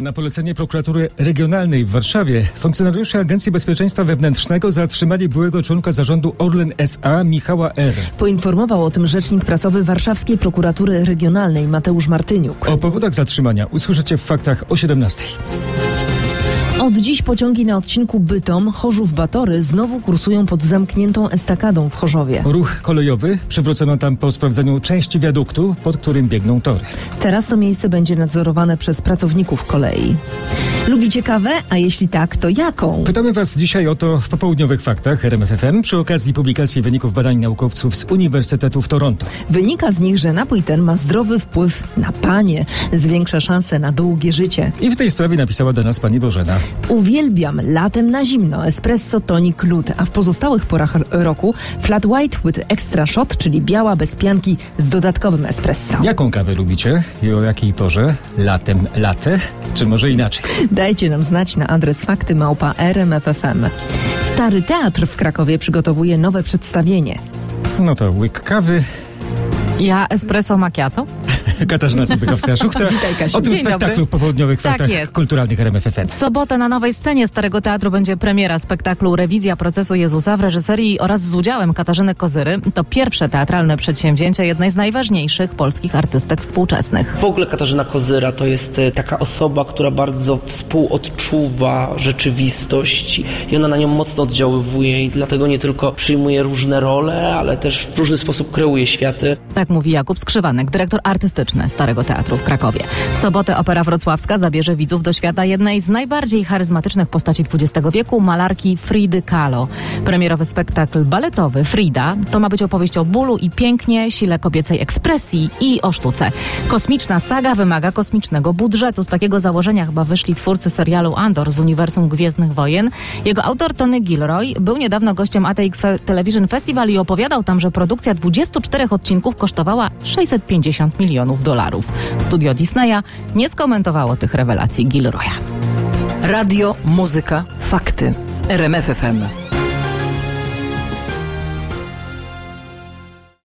Na polecenie prokuratury regionalnej w Warszawie funkcjonariusze Agencji Bezpieczeństwa Wewnętrznego zatrzymali byłego członka zarządu Orlen S.A. Michała R. Poinformował o tym rzecznik prasowy Warszawskiej Prokuratury Regionalnej Mateusz Martyniuk. O powodach zatrzymania usłyszycie w faktach o 17:00. Od dziś pociągi na odcinku Bytom-Chorzów-Batory znowu kursują pod zamkniętą estakadą w Chorzowie. Ruch kolejowy przywrócono tam po sprawdzeniu części wiaduktu, pod którym biegną tory. Teraz to miejsce będzie nadzorowane przez pracowników kolei. Lubicie kawę? A jeśli tak, to jaką? Pytamy Was dzisiaj o to w popołudniowych faktach RMF FM przy okazji publikacji wyników badań naukowców z Uniwersytetu w Toronto. Wynika z nich, że napój ten ma zdrowy wpływ na panie, zwiększa szanse na długie życie. I w tej sprawie napisała do nas pani Bożena. Uwielbiam latem na zimno espresso, tonic, lód, a w pozostałych porach roku flat white with extra shot, czyli biała bez pianki z dodatkowym espresso. Jaką kawę lubicie i o jakiej porze? Latem latte? Czy może inaczej? Dajcie nam znać na adres fakty@rmf.fm. Stary Teatr w Krakowie przygotowuje nowe przedstawienie. No to łyk kawy. Ja espresso macchiato. Katarzyna Cypykowska-Szuchta. Witaj, Kasiu. O tym Dzień spektaklu dobry. w popołudniowych Tak faktach jest. kulturalnych RMF FM. W sobotę na Nowej Scenie Starego Teatru będzie premiera spektaklu Rewizja procesu Jezusa w reżyserii oraz z udziałem Katarzyny Kozyry. To pierwsze teatralne przedsięwzięcie jednej z najważniejszych polskich artystek współczesnych. W ogóle Katarzyna Kozyra to jest taka osoba, która bardzo współodczuwa rzeczywistość i ona na nią mocno oddziaływuje i dlatego nie tylko przyjmuje różne role, ale też w różny sposób kreuje światy. Tak mówi Jakub Skrzywanek, dyrektor artystyczny Starego Teatru w Krakowie. W sobotę Opera Wrocławska zabierze widzów do świata jednej z najbardziej charyzmatycznych postaci XX wieku, malarki Fridy Kahlo. Premierowy spektakl baletowy Frida to ma być opowieść o bólu i pięknie, sile kobiecej ekspresji i o sztuce. Kosmiczna saga wymaga kosmicznego budżetu. Z takiego założenia chyba wyszli twórcy serialu Andor z uniwersum Gwiezdnych Wojen. Jego autor Tony Gilroy był niedawno gościem ATX Television Festival i opowiadał tam, że produkcja 24 odcinków kosztowała $650 milionów. Studio Disneya nie skomentowało tych rewelacji Gilroya. Radio, muzyka, fakty. RMF FM.